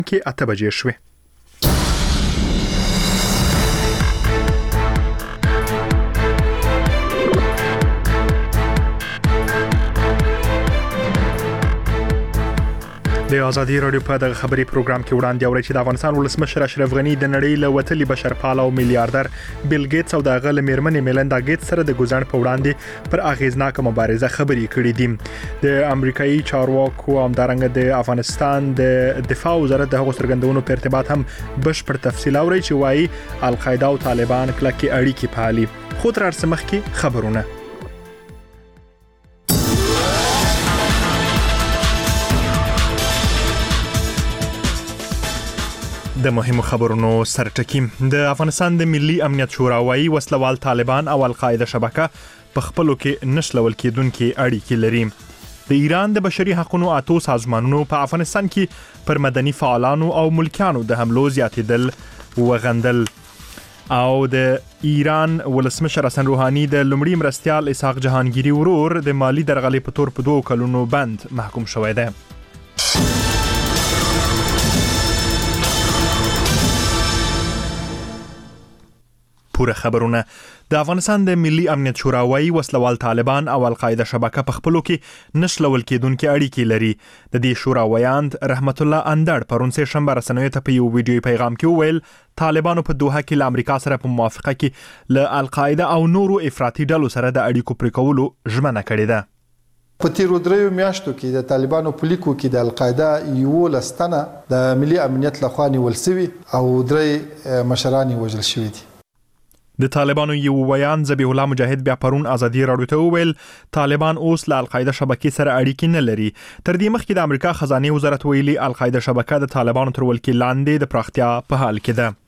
کې 8 بجې شوې. د ازادي رادیو په دغه خبري پروګرام کې وړاندې اوري چې د افغانستان ولسمشر اشرف غنی د نړۍ له وتلي بشرپاله او میلیارډر بیل ګیټس او د غل میرمنې میلندا ګیټس سره د ګوزڼ په وړاندې پر اغیزناک مبارزه خبري کړې دي. د امریکایي چارواکو او همدارنګه د افغانستان د دفاع وزارت د هغو څرګندونو په ارتباط هم بشپړ تفصیل اوري چې وايي القاعده او طالبان کلکې اړیکې پالي. خو تر څه مخکې خبرونه د مهمو خبرونو سرټکی. د افغانستان د ملي امنیت شورا وايي وسلوال طالبان او القاعده شبکه په خپلو کې نشلول کېدونکې اړیکې لري. د ایران د بشري حقوقو اتو سازمانونو په افغانستان کې پر مدني فعالانو او ملکیانو د حملو زیاتېدل وغندل او د ایران ولسمشر حسن روحاني د لومړي مرستيال اسحاق جهانگیری ورور د مالی درغلې په تور په 2 کلونو بند محکوم شوی دی. پوره خبرونه. د افغانستان د ملي امنیت شورا وايي وسلوال طالبان او القاعده شبکه په خپلو کې نشلول کېدونکې اړیکې لري. د دې شورا ویاند رحمت الله اندړ پرون سه شنبه رسنیو ته په یو ویډیو پیغام کې وویل طالبانو په دوحه کې له امریکا سره په موافقه کې له القاعده او نورو افراطي ډلو سره د اړیکو پرې کولو ژمنه کړې ده. په تیرو دریو میاشتو کې د طالبانو په لیکو کې د القاعده یو لستنه د ملي امنیت لخوا نیول شوی او درې مشران وژل شوی دي. د طالبانو یو ویان ذبیح الله مجاهد بیا پرون ازادي رادیو ته وویل طالبان اوس له القاعده شبکې سره اړیکې نه لري. تر دې مخکې د امریکا خزانه وزارت ویلي القاعده شبکه د طالبانو تر ولکې لاندې د پراختیا په حال کې ده.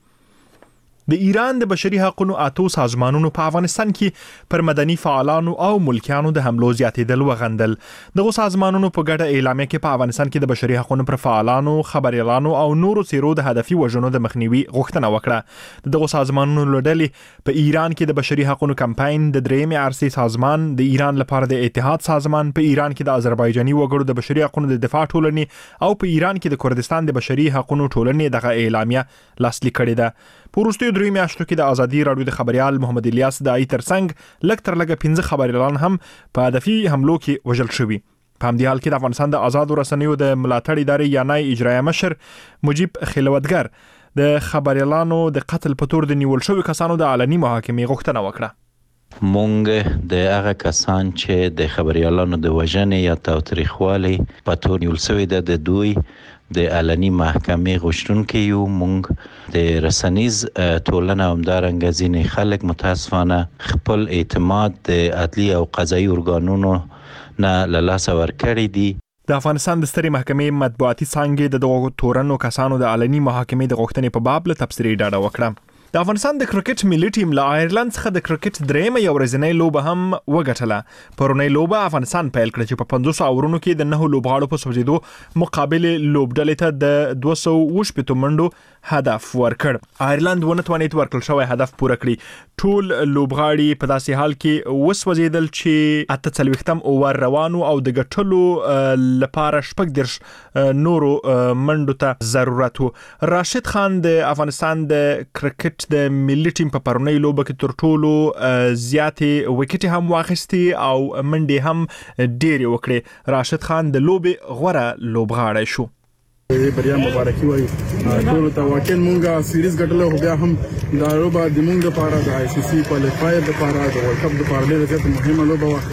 د ایران د بشري حقوقو اتو سازمانونو په افغانستان کې پر مدني فعالانو او ملکیانو د حملو زیاتېدل وغندل. دغه سازمانونو په ګډه اعلامیه کې په افغانستان کې د بشري حقوقو پر فعالانو، خبريالانو او نورو څیرو د هدفي وژنو د مخنیوي غوښتنه وکړه. دغه سازمانونو لړلې په ایران کې د بشري حقوقو کمپاین د درېمې عرصې سازمان، د ایران لپاره د اتحاد سازمان، په ایران کې د آذربایجاني وګړو د بشري حقوقو د دفاع ټولنې او په ایران کې د کردستان د بشري حقوقو ټولنې دغه اعلامیه لاسلیک کړې ده. پورستو درې میاشتو کې د ازادي رادیو د خبريال محمد الیاس دای ترڅنګ لک تر لګه 15 خبريالان هم په هدفي حملو کې وژل شوي. په همدې حال کې د افغانستان د آزاد رسنیو د ملاتړ ادارې یانای اجرایه مشر مجيب خلوتګر د خبريالانو د قتل په تور د نیول شوی کسانو د علني محاکمې غوښتنه وکړه. مونږ د هغه کسان چې د خبريالانو د وژنې یا تاوتریخوالي په تور نیول شوی د دوی د علني محکمې غوښتونکو یو. مونږ د رسنیز ټولنه همدارنګه ځینې خلک متاسفانه خپل اعتماد د عدلي او قضایي ارګانونو نه له لاسه ورکړی دي. د افغانستان د سترې محکمې مطبوعاتي څانګې د دغو تورنو کسانو د علني محاکمې د غوښتنې په باب له تبصرې ډاډه وکړه. د افغانستان د کرکټ ملي ټیم له آیرلند څخه د کرکټ درېمه یو ورځنۍ لوبه هم وګټله. پرونی لوبه افغانستان پیل کړ چې په 500 اورونو کې د 9 لوبغاړو په سوځېدو مقابل لوبډلې ته د 280 منډو هدف ورکړ. آیرلند ونه توانید ورکړل شوی هدف پوره کړي. ټول لوبغاړي په داسې حال کې وسوځیدل چې 48م اوور روانو او د ګټلو لپاره 14 نورو منډو ته ضرورت وو. راشد خان د افغانستان د کرکټ د ملي ټیم په پرونی لوبه کې تر ټولو زیاتې وکټې هم واخیستې او منډې هم ډېرې وکړې. راشد خان د لوبې غوره لوبغاړی شو. بریا مبارکي وایو ټول ته. واقعا مونږه سیریز ګټلو خو بیا هم دا لوبه د مونږ لپاره د آی سی سی کوالیفایر لپاره د ورلد کپ لپاره ډېره زیاته مهمه لوبه وه.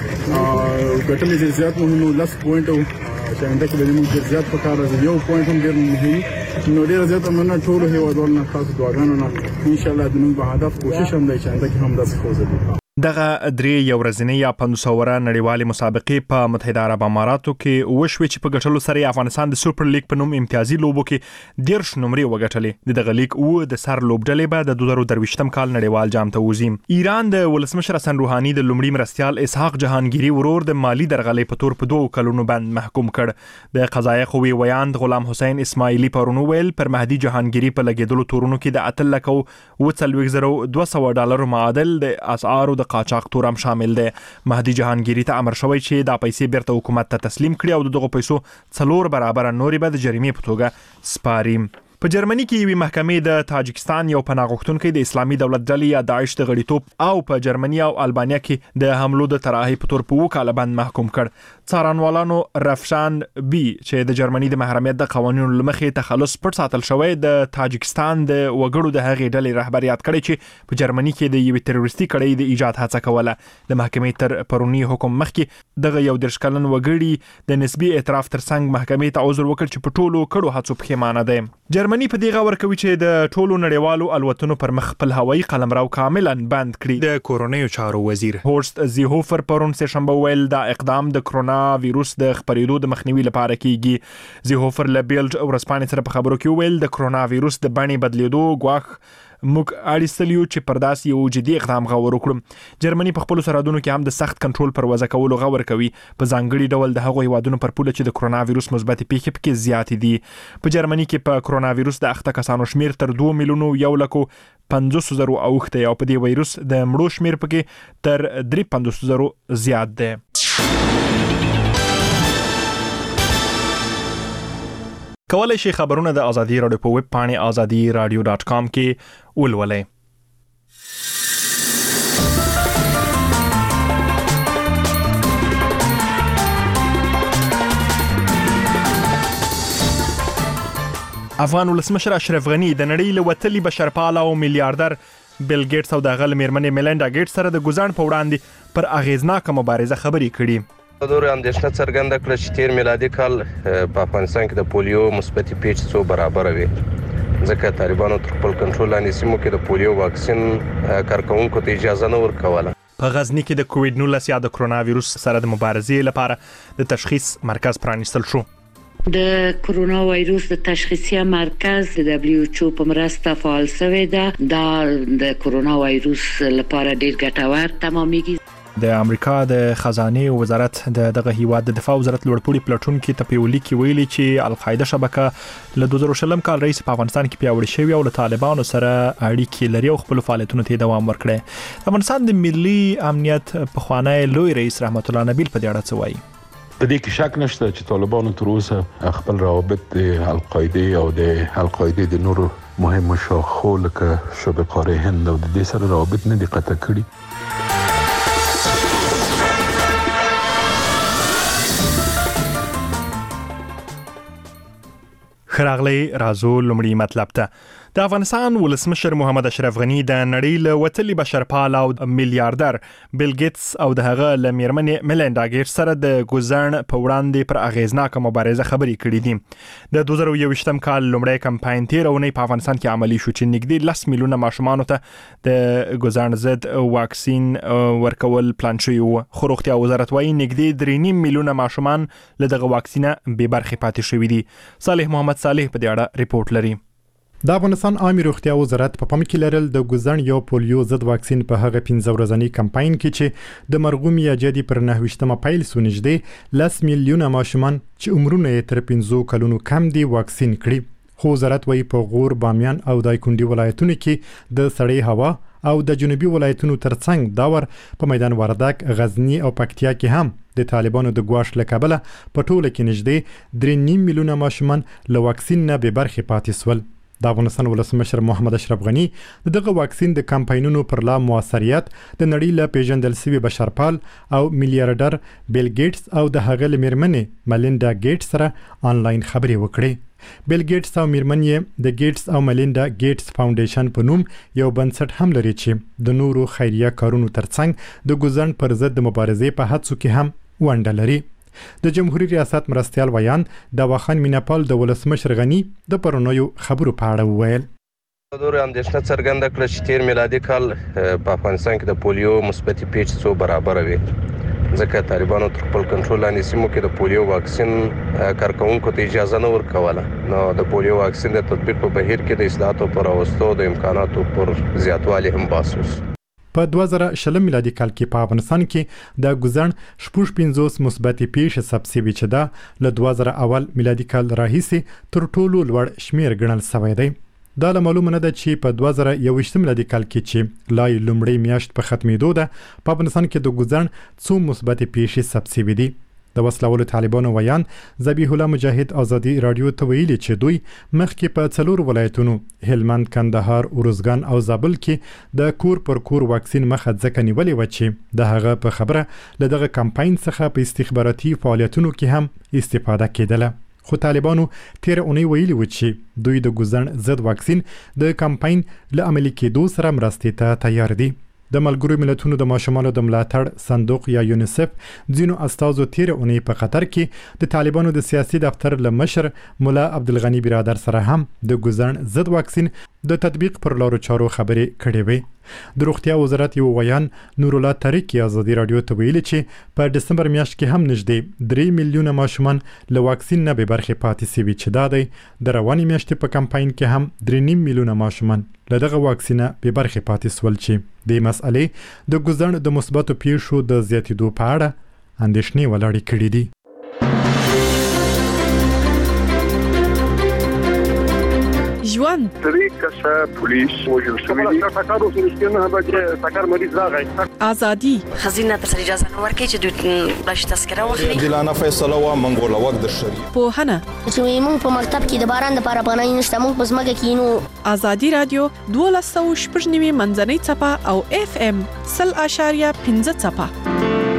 ګټل یې زیات مهم 10 پوینټ او چې انده کې د موږ زیات په کار راځي. یو پوینټ هم ډېر مهم نو ډېر زیات مننه ټول هیوادوالو نه، خاص دعاګانو نه. ان شاء الله د موږ په هدف کوشش هم دی چې انده کې هم داسې فوز. دغه درې یو ورځنۍ یا 500 وره نړیوالې مسابقې په متحده عرب اماراتو کې وشوي چې په ګټلو سره افغانستان د سوپر لیګ په نوم امتیازي لوبو کې 10 نمرې وګټلې. دغه لیګ او د سر لوبډلې به د 2023م کال نړیوال جام ته وځي. ایران د ولسمشر حسن روحاني د لومړي مرستيال اسحاق جهانگیری ورور د مالی درغلې په تور په 2 کلونو بند محکوم کړ. د قضایي قوې ویاند غلام حسین اسماعیلی پرونو ویل پر مهدي جهانگیری په لګیدلو تورونو کې د $8,200,000 معادل د اسعارو د د قاچاق تور هم شامل دی. مهدي جهانگیری ته امر شوی چې دا پیسې بیرته حکومت ته تسلیم کړي او دغه پیسو 4 برابر نورې به د جریمې په توګه سپاري. په جرمني کې یوې محکمې د تاجکستان یو پناه غوښتونکی د اسلامي دولت ډلې یا داعش د غړیتوب او په جرمني او البانیا کې د حملو د تراحي په تور په 2 کاله باندې محکوم کړ. څارنوالانو رفشان بي چې د جرمني د محرمیت د قوانینو لمخې تخلص پټ ساتل شوی د تاجکستان د وګړو د هغې ډلې رهبریت کړی چې په جرمني کې د یوې تروریستي کړۍ د ایجاد هڅه کوله. د محکمې تر پرونی حکم مخکې دغه یو 10 کلن وګړي د نسبي اعتراف ترڅنګ محکمې ته عذر وکړ چې په ټولو کړو هڅو پښیمانه ده. جرمني په دې غور کوي چې د ټولو نړیوالو الوتنو پر مخ خپل هوایي قلمرو کاملا بند کړي. د کورونیو چارو وزیر هورست زیهوفر پرون سه شنبه ویل دا اقدام د کرونا وایروس د خپرېدو د مخنیوي لپاره کیږي. زیهوفر له بیلډ او رسپانې سره په خبرو کې ویل د کرونا وایروس د بڼې بدلیدو غواخ موږ اړیستلیو چې پرداس یو جدي اقدام غوړ وکړو. جرمني په خپل سرحدونو کې هم د سخت کنټرول پر وضع کولو غوړ کوي. په ځانګړي ډول د هغو هیوادونو پر پوله چې د کرونا وایروس مثبت پیښې پکې زیات دي. په جرمني کې په کرونا وایروس د اخته کسانو شمیر تر 2 میلیونو 1,500,000 اوخته او په دې وایروس د مړو شمیر پکې تر 350,000 زیات دی. کولای شي خبرونه د ازادي رادیو په ویب پاڼې azadiradio.com کې ولولئ. افغان ولسمشر اشرف غنی د نړۍ له وتلي بشرپاله او میلیارډر بیل ګیټس او د هغه مېرمنې میلنډا ګیټس سره د ګزارن په وړاندې پر اغیزناکه مبارزه خبرې کړي. دور اندېښنه څرګنده کړه چې تیر میلادي کال په افغانستان کې د پولیو مثبت پیچ 100 برابر وي، ځکه طالبانو تر خپل کنټرول لاندې سیمو کې د پولیو واکسین کارکونکو ته اجازه نه ورکوله. په غزنی کې د کووډ 19 یا د کرونا وایروس سره د مبارزې لپاره د تشخیص مرکز پرانیستل شو. د کرونا وایروس د تشخیصي مرکز د WHO په مرسته فعال شوی دی. دا د کرونا وایروس لپاره ډیر ګټور تمامېږي. د امریکا د خزانه وزارت دغه هیواد د دفاع وزارت لوړپوړي پلټون کې تپیولي کې ویلي چې القاعده شبکه له 2020 کال رئیس په افغانستان کې پیاوړې شوی او له طالبانو سره اړیکې لري او خپل فعالیتونو ته دوام ورکړي. افغانستان د ملي امنیت په خوانه لوی رئیس رحمت الله نبیل په دې اړه څه وایي؟ په دې کې شک نشته چې طالبانو تر اوسه خپل روابط د القاعده او د القاعده د نورو مهمو شاخو لکه شبه قاره هند او د دې سره روابط نه دي قطع کړي. خراغلی رازو لمړی مطلب ته د افغانستان ولسمشر محمد اشرف غنی د نړۍ له وتلي بشرپاله او میلیارډر بیل ګیټس او د هغه له مېرمنې میلنډا ګیټس سره د ګزارن په وړاندې پر اغیزناکه مبارزه خبرې کړې دي. د 2021 کال لومړی کمپاین تیرونی په افغانستان کې عملی شو چې نږدې 10 میلیونه ماشومان ته د ګزارن ضد واکسین ورکول پلان شوی و. خو روغتیا وزارت وايي نږدې 3.5 میلیونه ماشومان له دغه واکسینه بې برخې پاتې شوي دي. صالح محمد صالح په دې اړه ریپورت لري. د افغانستان عامه روغتیا وزارت په پام کې لرل د ګزن یو پولیو ضد واکسین په هغه 15 ورځنی کمپاین کې چې د مرغوم یا جدي پر 9 پیل سو نږدې 10 میلیونه ماشومان چې عمرونه یې تر 15 کلونو کم دي واکسین کړي. خو وزارت وايي په غور، بامیان او دایکندي ولایتونو کې د سړې هوا او د جنوبي ولایتونو ترڅنګ داور په میدان وردک، غزنی او پکتیا کې هم د طالبانو د ګواښ له کبله په ټوله کې نږدې 3.5 میلیونه ماشومان له واکسین نه بې برخې پاتې سول. د افغانستان ولسمشر محمد اشرف غنی دغه واکسین د کمپاینونو پر لا موثریت د نړۍ له پیژندل شوی بشرپال او میلیارډر بیل ګیټس او د هغه مېرمنې میلنډا ګیټس سره آنلاین خبرې وکړې. بیل ګیټس او مېرمنې د ګیټس او میلنډا ګیټس فاونډیشن په نوم یو بنسټ هم لري چې د نورو خیریه کارونو ترڅنګ د ګزن پر ضد د مبارزې په هڅو کې هم ونډه لري. د جمهوریت ریاست مرستیال ویان دواخان میناپال د ولسمشر غنی د پرونیو خبرو په اړه وویل. دور اندېښنه څرګنده کړه چې تیر میلادي کال په افغانستان کې د پولیو مثبت پیچ 100 برابر وي، ځکه طالبانو تر خپل کنټرول لاندې سیمو کې د پولیو واکسین کارکونکو ته اجازه نه ورکوله. نو د پولیو واکسین د تطبیق په بهیر کې د اصلاحاتو پر راوستو د امکاناتو پر زیاتوالي هم بحث وشو. په 2020 میلادي کال کې په افغانستان کې د ګزن 15 مثبت پیښې ثبت شوي چې دا له 2000 اول میلادي کال راهیسې تر ټولو لوړ شمیر ګڼل شوی دی. دا معلومه نه ده چې په 2021 میلادي کال کې چې لای لومړی میاشت په ختمېدو ده په افغانستان کې د ګوزن څو مثبت پیښې ثبت شوې دي. د وسلوالو طالبانو ویان ذبیح الله مجاهد ازادي رادیو ته ویلي چې دوی مخکې په 4 ولایتونو هلمند، کندهار، اروزګان او زابل کې د کور پر کور واکسین مخه ځکه نیولې و چې د هغه په خبره له دغه کمپاین څخه په استخباراتي فعالیتونو کې هم استفاده کېدله. خو طالبانو تیر اونۍ ویلي و چې دوی د ګوزن ضد واکسین د کمپاین له عملي کېدو سره مرستې ته تیار دي. د ملګرو ملتونو د ماشومانو د ملاتړ صندوق یا یونیسف ځینو استازو تیر اونۍ په قطر کې د طالبانو د سیاسي دفتر له مشر مولا عبدالغنی برادر سره هم د ګوزن ضد واکسین د تطبیق پر لارو چارو خبرې کړې وې. د روغتیا وزارت یو ویان نور الله طریق ازادي رادیو ته ویلي چې په دسمبر میاشت کې هم نږدې 3 میلیونه ماشومان له واکسین نه به برخه پاتې شوي چې دا دی د رواني میاشتې په کمپاین کې هم 3.5 میلیونه ماشومان له دغه واکسینه به برخه پاتې سول چې د مسئلې د ګوزن د مثبتو پیښو د زیاتېدو په اړه اندېښنې ولاړې کړې دي. ژوند طریقه پولیس وجل شوی تاکارو سرشتنه به تاکار مریض راغی ازادي خزینه تر اجازه نه ورکړي چې دوی بلش تذکره واخلي. دلانه فیصله و منګول وخت د شری په هنه چې موږ په مکتب کې د باران لپاره پناه نشته، موږ په ځمکه کې نو. ازادي رادیو 12.9 منځنۍ چپه او FM 0.5 چپه.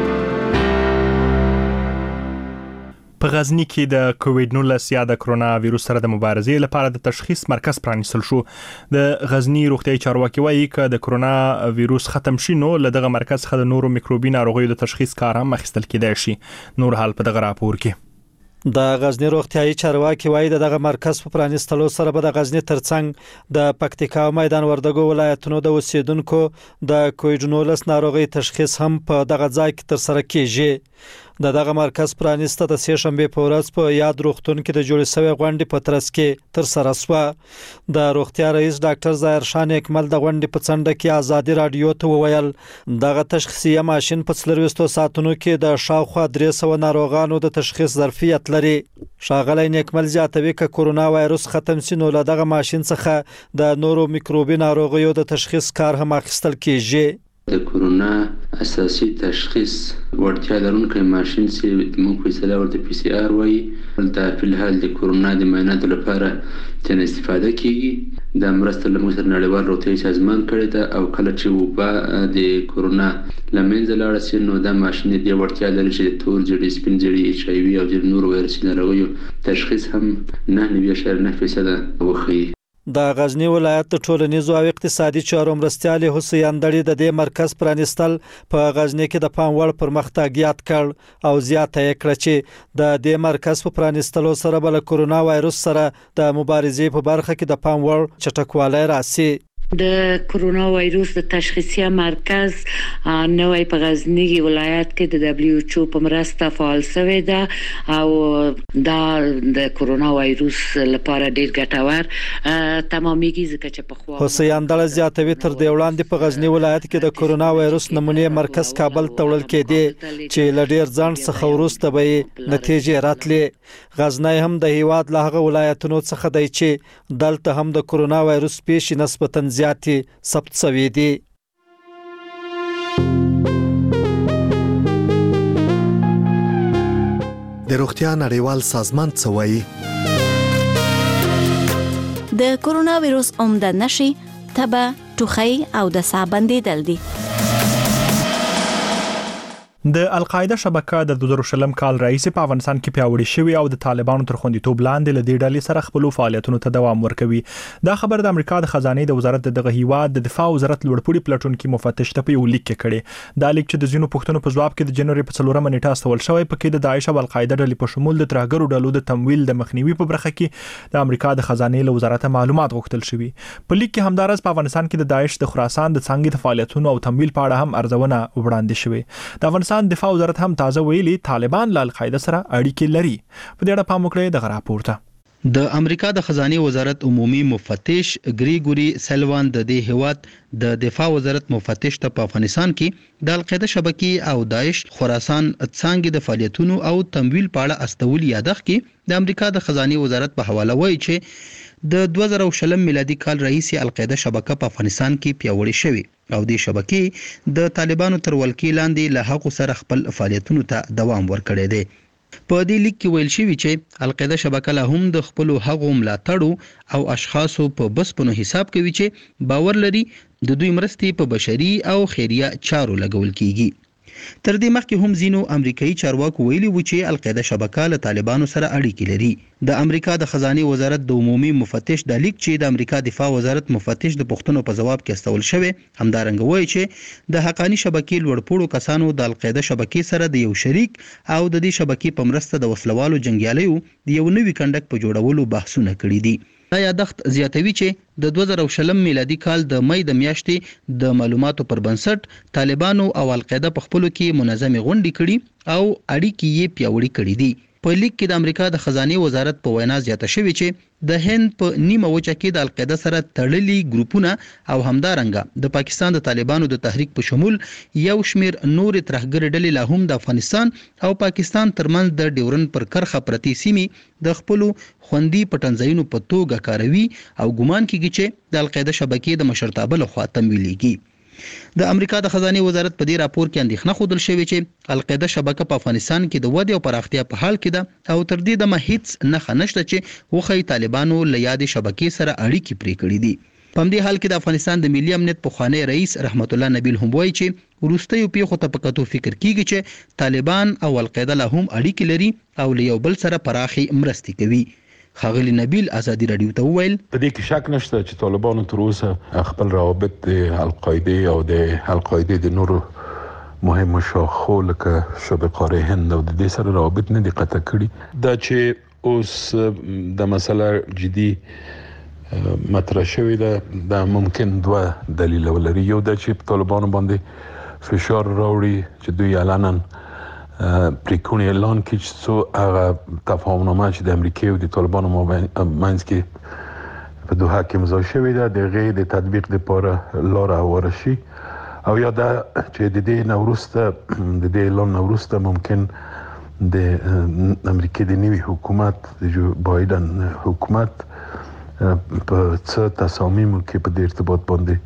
په غزنی کې د کووډ 19 یا د کرونا وایروس سره د مبارزې لپاره د تشخیص مرکز پرانیستل شو. د غزنی روغتیايي چارواکي وایي چې د کرونا وایروس ختم شي نو له دغه مرکز څخه د نورو میکروبي ناروغیو د تشخیص کار هم اخیستل کېدای شي. نور حال په دغه راپور کې د غزنی روغتیايي چارواکي وایي دغه مرکز په پرانیستلو سره به د غزنی ترڅنګ د پکتیکا او میدان وردګو ولایتونو د اوسیدونکو د کووډ 19 ناروغي تشخیص هم په دغه ځای کې تر سره کیږي. دغه مرکز پرانیسته د سه شنبه په ورځ په یاد روغتون کې د جوړ شوی غونډې په ترڅ کې تر سره شو. د روغتیا رئیس ډاکټر ظاهر شاه اکمل د غونډې په څنډه کې ازادي رادیو ته وویل دغه تشخیصي ماشين په 24 ساعتونو کې د شاوخوا 300 ناروغانو د تشخیص ظرفیت لري. ښاغلی اکمل زیاتوي چې کرونا وایروس ختم شي نو له دغه ماشين څخه د نورو میکروبي ناروغیو د تشخیص کار هم اخیستل کیږي. د کرونا اساسي تشخیص ورته لرونکي ماشين چې موږ په اصطلاح ورته PCR وایي د فلحال د کرونا د معایناتو لپاره تن استفاده کیږي. د مرسته له موږ نړیوال روغتیايي سازمان کړی دا او کله چې وبا د کرونا لمنځه لاړ شي نو د ماشين د ورته لري چې د تور جړې سپین جړې HIV او د نورو وایرسي ناروغیو تشخیص هم 9.9% وخی. د غزنی ولایت د ټولنیزو او اقتصادي چارو مرستيال حسین اندړي د دې مرکز پرانیستل په غزنی کې د پام وړ پرمختګ یاد کړ او زیاته کړ چې د دې مرکز په پرانیستلو سره بل کرونا وایروس سره د مبارزې په برخه کې د پام وړ چټکوالی راسي. د کرونا وایروس د تشخیصي مرکز نوې په غزنی ولایت کې د WHO په مرسته فعال شوی دا او د کرونا وایروس لپاره ډیر ګټور تمامېږي ځکه چې په خو حسین اندړ زیاتوي تر دې وړاندې په غزنی ولایت کې د کرونا وایروس نمونه مرکز کابل ته وړل کېدی چې لډیر ځان څخه وروسته به نتیجې راتلې. غزنی هم د هیواد له هغه ولایتونو څخه دی چې دلته هم د کرونا وایروس پیښې نسبتاً زیاتې ثبت شوې دي. د روغتیا نړیوال سازمان څه وایي؟ د کرونا وایروس عمده نشي تبه، ټوخی او د ساه بندیدل دي. د القاعده شبکه د 2000 کال رئیس په افغانستان کې پیاوړی شوی او د طالبانو تر خوندیتوب لاندې له دې ډلې سره خپل فعالیتونو ته دوام ورکوي. دا خبر د امریکا د خزانه د وزارت دغه هیواد د دفاع وزارت لوړپوړي پلټون کې مفتش ته په یو لیک کې کړي. دا لیک چې د زینو پښتنو په جواب کې د جنوري په 4 نیټه استول شوی په کې د داعش او القاعده ډلې په شمول د ترهګرو ډلو د تمویل د مخنیوي په برخه کې د امریکا د خزانه له وزارت معلومات غوښتل شوی. په لیک کې همدارس په افغانستان کې د داعش د خراسان د څنګه د فعالیتونو او تمویل په اړه هم ارزونه وړاندې شوی. د افغانستان دفاع وزارت تازه ویلي طالبان له القاعده سره اړیکې لري. په دې اړه پام وکړئ د راپور ته. د امریکا د خزانه وزارت عمومي مفتش ګریګوري سلوان د دې هیواد د دفاع وزارت مفتش ته په افغانستان کې د القاعده شبکې او داعش خراسان څنګه د فعالیتونو او تمویل په اړه استول یادښت کې د امریکا د خزانه وزارت په حواله وایي چې د 2020 میلادي کال رئیس القاعده شبکه په افغانستان کې پیاوړې شوې او د شبکې د طالبانو تر ولکې لاندې له هغو سره خپل فعالیتونو ته دوام ورکړی دی. په دې لیک کې ویل شوی چې القاعده شبکه له هم د خپل هغو ملاتړو او اشخاصو په بسپنو حساب کوي چې باور لري د دوی مرستې په بشري او خیریه چارو لګول کیږي. تر دې مخکې هم ځینو امریکایي چارواکو ویلي و چې القاعده شبکه له طالبانو سره اړیکې لري. د امریکا د خزانه وزارت د عمومي مفتش د لیک چې د امریکا دفاع وزارت مفتش د پښتنو په جواب کې استول شوی همدارنګ وایي چې د حقانی شبکې لوړپوړو کسانو د القاعده شبکې سره د یو شریک او د دې شبکې په مرسته د وسلوالو جنگیالیو د یو نوي کندک په جوړولو بحثونه کړي دي. دا یادښت زیاتوي چې د 2020 میلادي کال د مې د میاشتې د معلوماتو پر بنسټ طالبانو او القاعده په خپلو کې منظمې غونډې کړي او اړیکې یې پیاوړې کړې دي. په لیک کې د امریکا د خزانه وزارت په وینا زیاته شوی چې د هند په نیمه وچه کې د القاعده سره تړلي ګروپونه او همدارنګه د پاکستان د طالبانو د تحریک په شمول یو شمیر نور ترهګر ډلې له هم د افغانستان او پاکستان ترمنځ د ډیورن پر کرخه پرتی سیمې د خپل خوندي پټنځایونو په توګه کاروي او ګومان کیږي چې د القاعده شبکې د مشرتابه لخوا تمویلېږي. د امریکا د خزانه وزارت په دې راپور کې اندېښنه خوندل شوې چې القاعده شبکه په افغانستان کې د ودې او پراختیا په حال کې ده او تر دې دمه هیڅ نښه نشته چې وخی طالبانو له یادې شبکې سره اړیکې پرې کړې دي. په دې حال کې د افغانستان د ملي امنیت پخوانی رئیس رحمت الله نبیل هم وایي چې وروستیو پیښو ته په کتو فکر کیږي چې طالبان او القاعده له هم اړیکې لري او له یو بل سره پراخي مرستې کوي. خاغلی نبیل ازادي رادیو ته وویل په دې کې شک نشته چې طالبانو تر اوسه خپل روابط د القاعده او د القاعده د نورو مهمو شاخو لکه شبه قاره هند او د دې سره روابط نه دي قطع کړي. دا چې اوس د مسله جدي مطرح شوی ده ممکن دوه دلیل ولري. یو د چې طالبانو باندې فشار راوړي چې دوی علنا پریکونی اعلان کړي چې څو هغه تفاهمنامه چې د امریکا او د طالبانو مابین کې په دوحه کې امضا شوې ده د هغې د تطبیق لپاره لاره هواره شي او یا دا چې د دې نه وروسته د دې اعلان نه وروسته ممکن د امریکا د نوي حکومت د جو بایدن حکومت په څه تصامیمو کې په دې ارتباط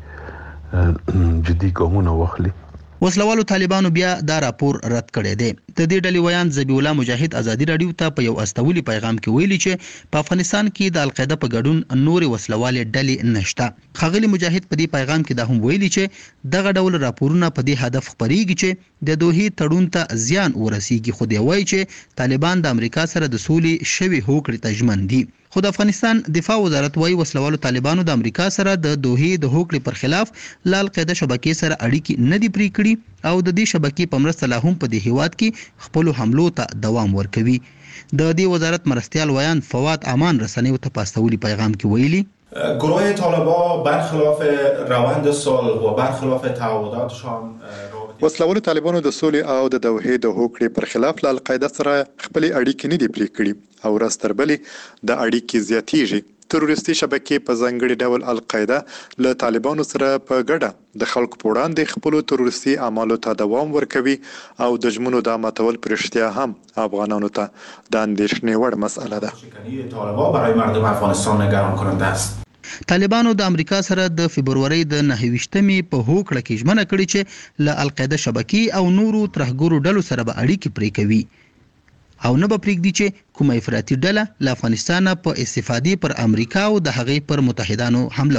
باندې جدي ګامونه واخلي. وسلوالو طالبانو بیا دا راپور رد کړی دی. د دې ډلې ویان ذبیح الله مجاهد ازادي رادیو ته په یو استولي پیغام کې ویلي چې په افغانستان کې د القاعده په ګډون نور وسلوالې ډلې نشته. خاغلی مجاهد په دې پیغام کې دا هم ویلي چې دغه ډول راپورونه په دې هدف خپريږي چې د دوحې تړون ته زیان ورسیږي. خو دی وایي چې طالبان د امریکا سره د سولې شوي هوکړې ته ژمن دي. خو د افغانستان دفاع وزارت وايي وسلوالو طالبانو د امریکا سره د دوحې د هوکړې پر خلاف ل القاعده شبکې سره اړیکې نه دي پرې کړې او د دې شبکې په مرسته لا هم په دې هیواد کې خپل حملو ته دوام ورکوي. د دې وزارت مرستيال ویان فواد امان رسنیو ته پاستولي پیغام کې ویلي گروه طالبان برخلاف روند صلح و برخلاف تعهداتشان وسلوالو طالبانو د سولې او د دوحې د هوکړې پر خلاف ل القاعده سره خپل اړیکې نه دي پرې کړې او راستربلې د اړیکې زیاتېږي. تروریستي شبکې په ځانګړي ډول القاعده له طالبانو سره په ګډه د خلکو په وړاندې خپل تروریستي اعمالو ته دوام ورکوي او د ژمنو د ماتول پرشتیا هم افغانانو ته د اندېښنې وړ مسأله ده. طالبان برای مردم افغانستان نگران کننده است. طالبانو د امریکا سره د فبرवरी د 29مې په هوکړه کې ژمنه کړې چې له القاعده شبکې او نورو ترهګرو ډلو سره به اړیکې پرې کوي او نه به پرېږدي چې کومه افراطي ډله له افغانستان په استفادې پر امریکا او د هغې پر متحدانو حمله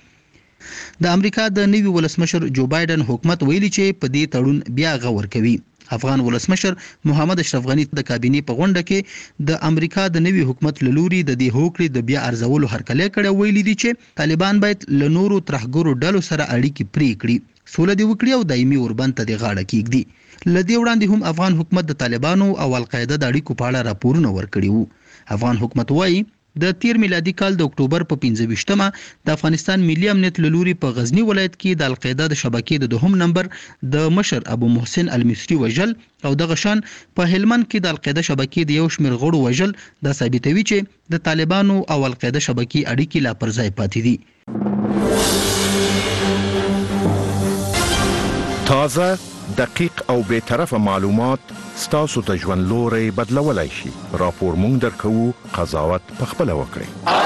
وکړي. د امریکا د نوي ولسمشر جو بایدن حکومت ویلي چې په دې تړون بیا غور کوي. افغان ولسمشر محمد اشرف غنی د کابینې په غونډه کې د امریکا د نوي حکومت لوري د دې هوکړې د بیا ارزولو هرکلی کړی ویلي دي چې طالبان باید له نورو ترهګرو ډلو سره اړیکې پرې کړي سوله دې وکړي او دایمي اوربند ته د غاړه کېږدي. لدې وړاندې هم افغان حکومت د طالبانو او القاعده د اړیکو په اړه راپورونه ورکړي وو. افغان حکومت وایي د تیر میلادي کال د اکتوبر په 15مه د افغانستان ملي امنیت لوري په غزنی ولایت کې د القاعده د شبکې د دوهم نمبر د مشر ابو محسن المصری وجل او د غشان په هلمند کې د القاعده شبکې د یو شمیر غړو وجل د ثابتوي چې د طالبانو او القاعده شبکې اړیکې لا پر ځای پاتې دي. تازه دقیق او به طرفه معلومات ستاسو ته ژوند لوري بدلولای شي. راپور مونږ درکو، قضاوت په خپل وکړئ.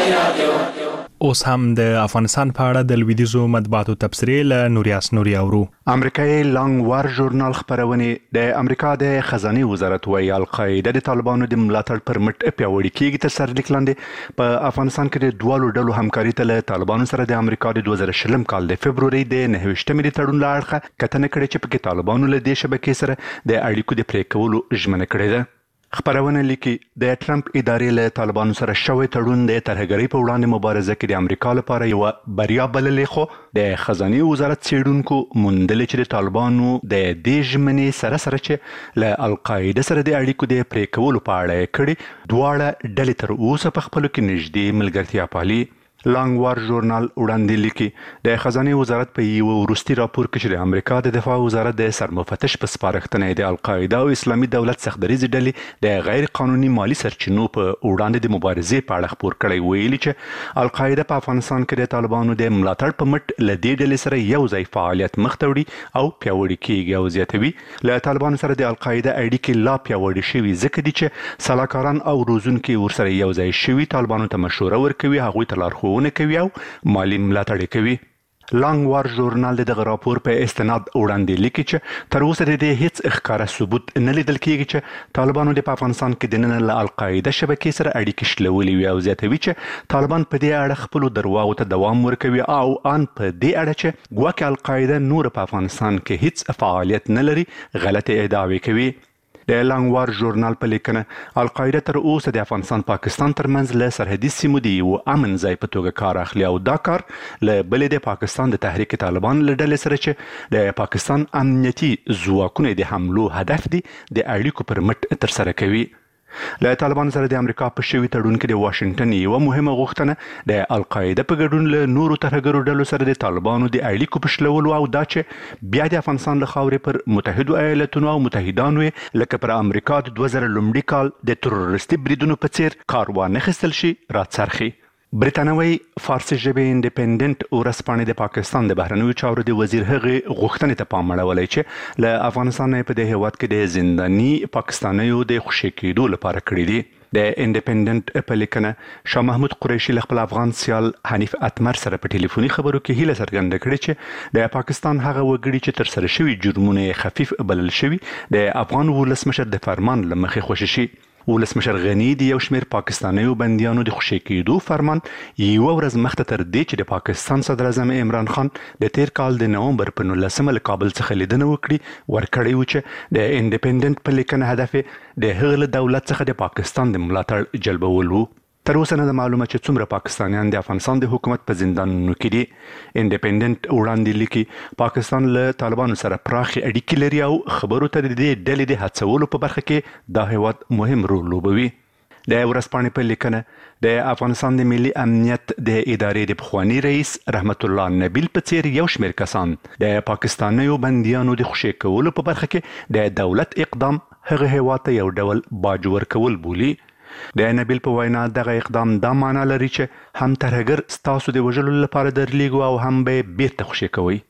اوس هم د افغانستان په اړه د لویدیځو مطبوعاتو تبصرې له نوریاس نوري اورو. امریکایي لانګ وار ژورنال خبرونه د امریکا د خزانه وزارت وايي القاعده د طالبانو د ملاتړ پر مټ پیاوړي کیږي. تر سرلیک لاندې په افغانستان کې د دوالو ډلو همکاري ته طالبانو سره د امریکا د 2020 کال د فبرवरी د 29 تړون لاړه کتنه کړې چې په طالبانو له دې شبکې سره د اړیکو د پرې کولو ژمنه کړې ده. خبرونه لیکي د ټرمپ ادارې له طالبانو سره شوی تړون د ترهګرۍ په وړاندې مبارزه کې د امریکا لپاره یو بریا بللې، خو د خزانه وزارت څېړونکو موندل چې د طالبانو د دې ژمنې سره چې له القاعده سره د اړیکو د پرې کولو په اړه کړي دواړه ډلې تر اوسه په خپلو کې نږدې ملګرتیا پالي. لانګ وار ژورنال وړاندې لیکي د خزانه وزارت په یو وروستي راپور کې چې د امریکا د دفاع وزارت د سرمفتش په سپارښتنه د القاعده او اسلامي دولت سختدریزې ډلې د غیر قانوني مالی سرچینو په وړاندې د مبارزې په اړه خبر کړی، ویلي چې القاعده په افغانستان کې د طالبانو د ملاتړ په مټ له دې ډلې سره یو ځای فعالیت مخ ته وړي او پیاوړي کیږي او زیاتوي. له طالبانو سره د القاعده اړیکې لا پیاوړي شوي ځکه دي چې سلاکاران او روزونکي ورسره یو ځای شوي، طالبانو ته مشوره ورکوي، هغوی ته لارښوونه کوي او مالی ملاتړ کوي. لانګ وار ژورنال دغه راپور په استناد وړاندې لیکي چې تر اوسه د دې هیڅ ښکاره ثبوت نه لیدل کیږي چې طالبانو د افغانستان کې د نن له القاعده شبکې سره اړیکې شلولې وي او زیاتوي چې طالبان په دې اړه خپل درواغو ته دوام ورکوي او ان په دې اړه چې ګواکې القاعده نور په افغانستان کې هیڅ فعالیت نه لري غلطه ادعاوې کوي. د لانګ وار ژورنال په لیکنه القاعده تر اوسه د افغانستان پاکستان ترمنځ له سرحدي سیمو د یو امن ځای په توګه کار اخلي او دا کار له بلې د پاکستان د تحریک طالبان له ډلې سره چې د پاکستان امنیتي ځواکونه د حملو هدف دي د اړیکو پر مټ ترسره کوي. له طالبان سره د امریکا په شوي تړون کې د واشنگټن یو مهمه غوښتنه د القاعده په ګډون له نورو ترهګرو ډلو سره د طالبانو د اړیکو په شلولو او دا چې بیا د افغانستان له خاورې پر متحدو ایالتونو او متحدانو لکه پر امریکا د 2000 کال د تروریستي بریدونو په څیر کار وانخیستل شي راڅرخي. برتانوي فارسي ژبې انډیپندنت ورځپاڼې د پاکستان د بهرنیو چارو د وزیر هغې غوښتنې ته پام اړولی چې له افغانستان په دې هیواد کې د زنداني پاکستانیو د خوشي کېدو لپاره کړي دي. د انډیپندنت په لیکنه شاه محمود قریشي له خپل افغان سیال حنیف اتمر سره په ټلیفوني خبرو کې هیله څرګنده کړې چې د پاکستان هغه وګړي چې ترسره شوي جرمونه خفیف بلل شوي د افغان ولسمشر د فرمان له مخې خوشي شي. ولسمشر غنی د یو شمېر پاکستانیو بندیانو د خوشي کېدو فرمان یوه ورځ مخته تر دې چې د پاکستان صدر اعظم عمران خان د تیر کال د نومبر په 19 له کابل څخه لیدنه وکړي ورکړی و چې د انډیپندنت په لیکنه هدف د هغه له دولت څخه د پاکستان د ملاتړ جلبول و. تر اوسه نه معلومه چې څومره پاکستانیان د افغانستان د حکومت په زندانونو کې دي. انډیپندنت وړاندې لیکي پاکستان له طالبانو سره پراخې اړیکې لري او خبرو ته د دې ډلې د هڅولو په برخه کې دا هیواد مهم رول لوبوي. د ورځپاڼې په لیکنه د افغانستان د ملي امنیت د ادارې د پخوانی رئیس رحمت الله نبیل په څیر یو شمېر کسان د پاکستانیو بندیانو د خوشي کولو په برخه کې د دولت اقدام هغه هیواد ته یو ډول باج ورکول بولي. د نبیل په وینا دغه اقدام دا معنا لري چې هم ترهګر ستاسو د وژلو لپاره درلیږو او هم به بیرته خوشي کوي.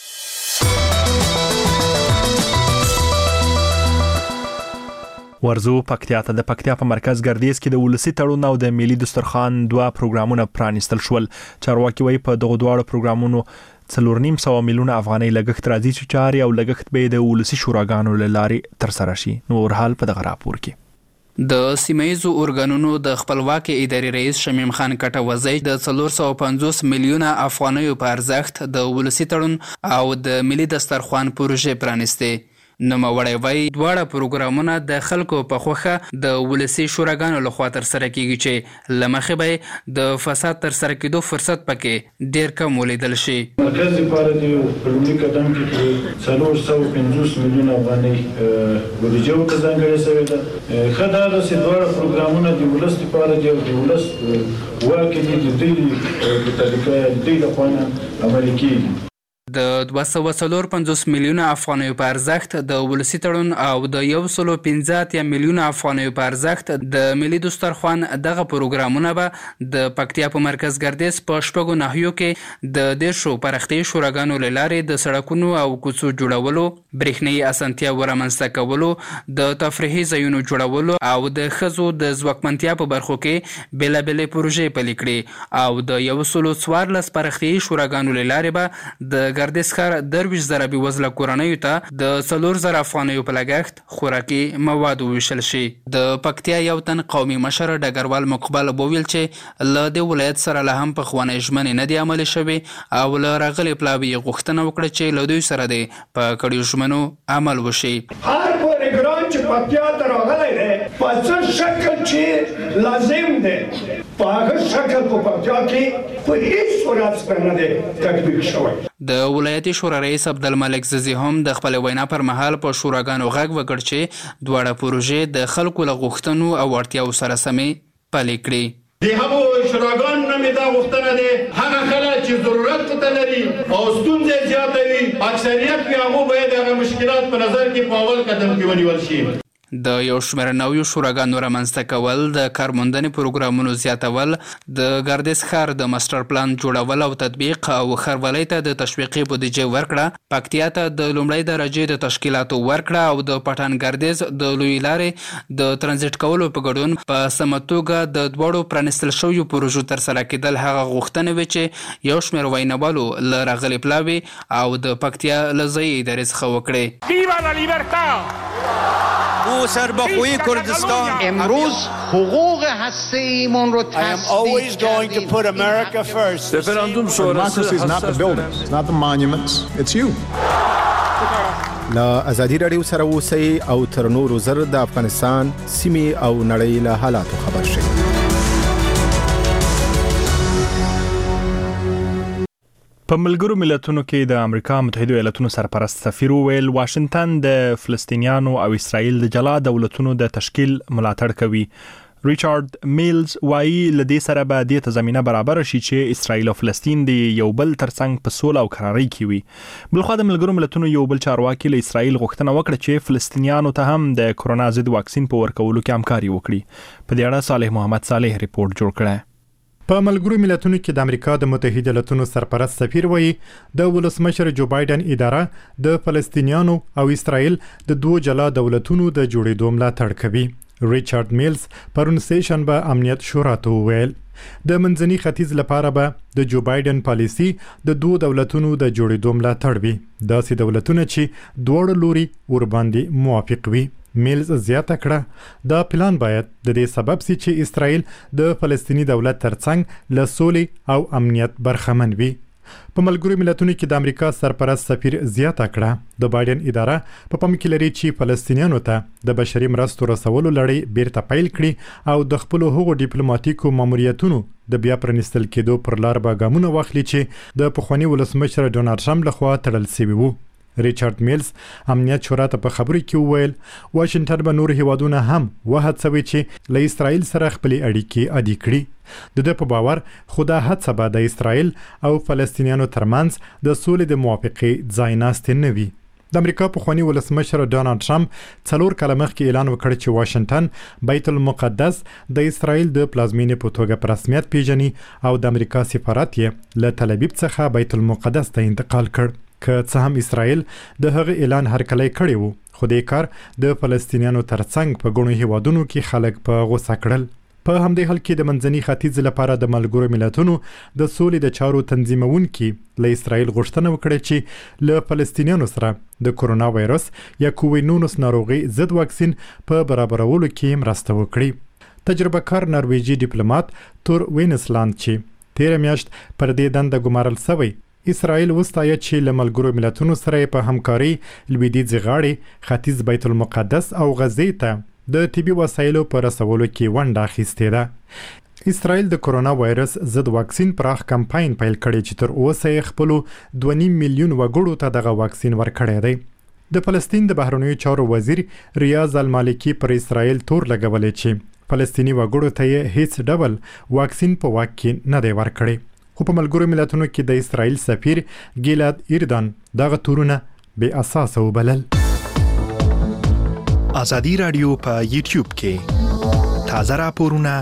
ورزو پکتیا ته د پکتیا په مرکز ګردیز کې د ولسی تړون او د ملي دسترخوان دوه پروګرامونه پرانیستل شول. چارواکي وایي په دغه دواړو پروګرامونو 4.5 میلیونه افغانۍ لګښت راځي چې چاري او لګښت به د ولسی شوراګانو له لارې ترسره شي. نور حال په دغه راپور کې د سیمایزو اورګانونو د خپلواک اداري رئیس شمیم خان کټوزی د 450 میلیونه افغانیو په ارزښت د ولسی تړون او د ملي دسترخوان پروژې پرانیستې. نوموړی وایي دواړه پروګرامونه د خلکو په خوښه د ولسی شوراګانو لخوا ترسره کیږي چې له مخې به د فساد ترسره کېدو فرصت پکې ډېر کم ولیدل شي. مرکز لپاره د په لومړي قدم کې 450 میلیونه افغانۍ بودیجه ورته ځانګړې شوې ده. ښه دا ده چې دواړه پروګرامونه د ولس لپاره دي او د ولس واک یې د دوی په طریقه دوی لخوا عملي کېږي. د 250 میلیونه افغانیو په ارزښت د ولسی تړون او د 115 میلیونه افغانیو په ارزښت د ملي دسترخوان دغه پروګرامونه به د پکتیا په مرکز ګردیز په شپږو ناحیو کې د دیرشو پرختي شوراګانو لارې د سړکونو او کوڅو جوړولو، برېښنايي اسانتیا ورمنځته کولو، د تفریحي ځایونو جوړولو او د ښځو د ځواکمنتیا په برخو کې بېلابېلې پروژې پلي کړي او د 114 پرختي شوراګانو لارې به د ګردیز ښار 23,000 بېوزله کورنیو ته د 4,000 افغانیو په لګښت خوراکي مواد وویشل شي. د پکتیا یو تن قومي مشر ډګروال مقبل وویل چې له دې ولایت سره لا هم پخوانۍ ژمنې نه دي عملي شوې او له راغلي پلاوي غوښتنه وکړه چې له دوی سره دی په کړیو ژمنو عمل وشي. هر پروګرام چې پکتیا ته راغلی دی په څه شکل چې لازم دی په هغه شکل په پکتیا کې په هیڅ صورت سره نه دی تطبیق شوی. د ولایتي شورا رئیس عبدالملک ززی هم د خپل وینا پر مهال په شوراګانو غږ وکړ چې دواړه پروژې د خلکو له غوښتنو او اړتیاو سره سمې پلي کړي. د هغو شوراګانو نه مې دا غوښتنه دی هغه خلک چې ضرورت ته لري او ستونزې زیاته وي اکثریت یې هغو باید هغه مشکلات په نظر کې په اول قدم کې ونیول شي. د یو شمېر نویو شوراګانو رامنځته کول، د کارموندنې پروګرامونو زیاتول، د ګردیز ښار د ماسټر پلان جوړول او تطبیق او ښاروالۍ ته د تشویقي بودیجې ورکړه، پکتیا ته د لومړۍ درجې د تشکیلاتو ورکړه او د پټان ګردیز د لوی لارې د ترانزیت کولو په ګډون په سمه توګه د دواړو پرانیستل شویو پروژو ترسره کېدل هغه غوښتنې وې چې یو شمېر ویناوالو له راغلي پلاوي او د پکتیا له ځایي ادارې څخه وکړې. او سربخوی کردستان امروز حقوق هسته ایمان رو تصدیق کردیم. Referendum Democracy is not the buildings, it's not the monuments, it's you. لا ازادي رادیو سره اوسئ او تر نورو زر د افغانستان سیمې او نړۍ له حالاتو خبر شئ. په ملګرو ملتونو کې د امریکا متحده ایالاتونو سرپرست سفیر ویل واشنگټن د فلسطینیانو او اسرائیل د جلا دولتونو د تشکیل ملاتړ کوي. ریچارډ میلز وایي لدې سره به د زمينه برابر شي چې اسرائیل او فلسطین د یو بل ترڅنګ په سوله او قرارۍ کې وي. بلخو د ملګرو ملتونو یو بل چارواکي له اسرائیل غوښتنه وکړه چې فلسطینیانو ته هم د کرونا ضد واکسین په ورکولو کې همکاري وکړي. په دې اړه صالح محمد صالح ریپورت جوړ کړی. په ملګرو ملتونو کې د امریکا د متحده ایالاتونو سرپرست سفیر وایي د ولسمشر جو بایدن اداره د فلسطینیانو او اسرائیل د دوه جلا دولتونو د جوړېدو ملاتړ کوي. ریچارډ میلز پرون سهشنبه امنیت شورا ته وویل د منځني ختیځ لپاره به د جو بایدن پالیسي د دوه دولتونو د جوړېدو ملاتړ وي، داسې دولتونه چې دواړه لوري ورباندې موافق وي. میلز زیاته کړه دا پلان باید د دې سبب سي چې اسرائیل د فلسطینی دولت ترڅنګ له سولې او امنیت برخمن وي. په ملګرو ملتونو کې د امریکا سرپرست سفیر زیاته کړه د بایدن اداره په پام کې لري چې فلسطینیانو ته د بشري مرستو رسولو لړۍ بیرته پیل کړي او د خپل هغو ډیپلوماټیکو ماموریتونو د بیا پرانیستل کېدو پر لار به ګامونه واخلي چې د پخوانی ولسمشر ډونالډ ټرمپ لخوا تړل شوي وو. ریچارډ میلز امنیت شورا ته په خبرو کې وویل واشنگټن به نور هیوادونه هم وهڅوي چې له اسرائیل سره خپل اړیکې عادي کړي. د په باور خدا هڅه به د اسرائیل او فلسطینیانو ترمنځ د سولې د موافقې ځای ناستې نه وي. د امریکا پخوانی ولسمشر ډونالډ ټرمپ 4 کاله مخکې اعلان وکړ چې واشنگټن بیت المقدس د اسرائیل د پلازمینې په توګه په رسمیت پیژني او د امریکا سفارت یې له تل ابیب څخه بیت المقدس ته انتقال کړ. که څه هم اسرائیل د هغه اعلان هرکلی کړی وو، خو دې کار د فلسطینیانو ترڅنګ په ګڼو هیوادونو کې خلک په غوسه کړل. په همدې حال کې د منځني ختیځ لپاره د ملګرو ملتونو د سولې د چارو تنظیمونکي له اسرائیل غوښتنه وکړه چې له فلسطینیانو سره د کرونا وایرس یا کووید-19 ناروغي ضد واکسین په برابرولو کې مرسته وکړي. تجربه کار نرویجی ډیپلوماټ تور وینسلاند چې تیر میاشت پر دې دنده ګمارل شوی اسرائیل وستایه چې له ملګرو ملتونو سره په همکاري لویدیځ غاړې ختیځ بیت المقدس او غزې ته د طبي وسایلو په رسولو کې ونډه اخیستې ده. اسرائیل د کرونا وایرس ضد واکسین پراخ کمپاین پیل کړی چې تر اوسه یې خپل 2.5 میلیون وګړو ته دغه واکسین ورکړی دی. د فلسطین د بهرنیو چارو وزیر ریاض المالکی پر اسرائیل تور لګولې چې فلسطینی وګړو ته هیڅ ډول واکسین په واک کې نه دی ورکړی. خو په ملګرو ملتونو کې د اسرائیل سفیر ګیلاد ایردان دغه تورونه بې اساسه وبلل. ازادي رادیو په یوټیوب کې تازه راپورونه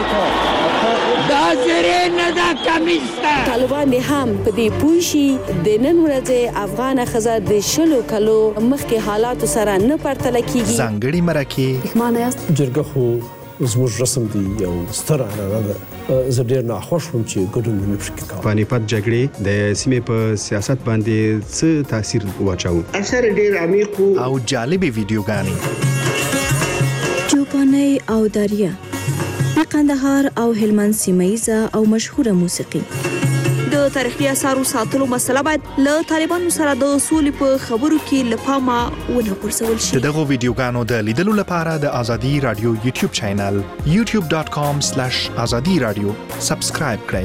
طالبان هم په دې پوه شي د نن ورځې افغان ښځه د 20 کلو مخکې حالات سره نه پرتله کیږي. ځانګړي مرکه معنی است جرګه خو زموږ رسم دی یو ستر عنعنه ده. زه ډېر ناخوښ وم چې ګډون ونه شي کوم. پانیپت جګړې د سیمې په سیاست باندې څه تاثیر واچاو؟ اثر ډېر عمیق او جالبې ویډیوګانې چوپاني او دریا قندهار او هلمند سیمایزه او مشهوره موسیقي. د تاریخي اثارو ساتلو مسله باید له طالبانو سره د اصول په خبرو کې لپاره ونه غورځول شي. دغه ویډیوګانو د لیدلو لپاره د ازادي رادیو یوټیوب چینل youtube.com/azadi-radio سبسکرایب کړئ.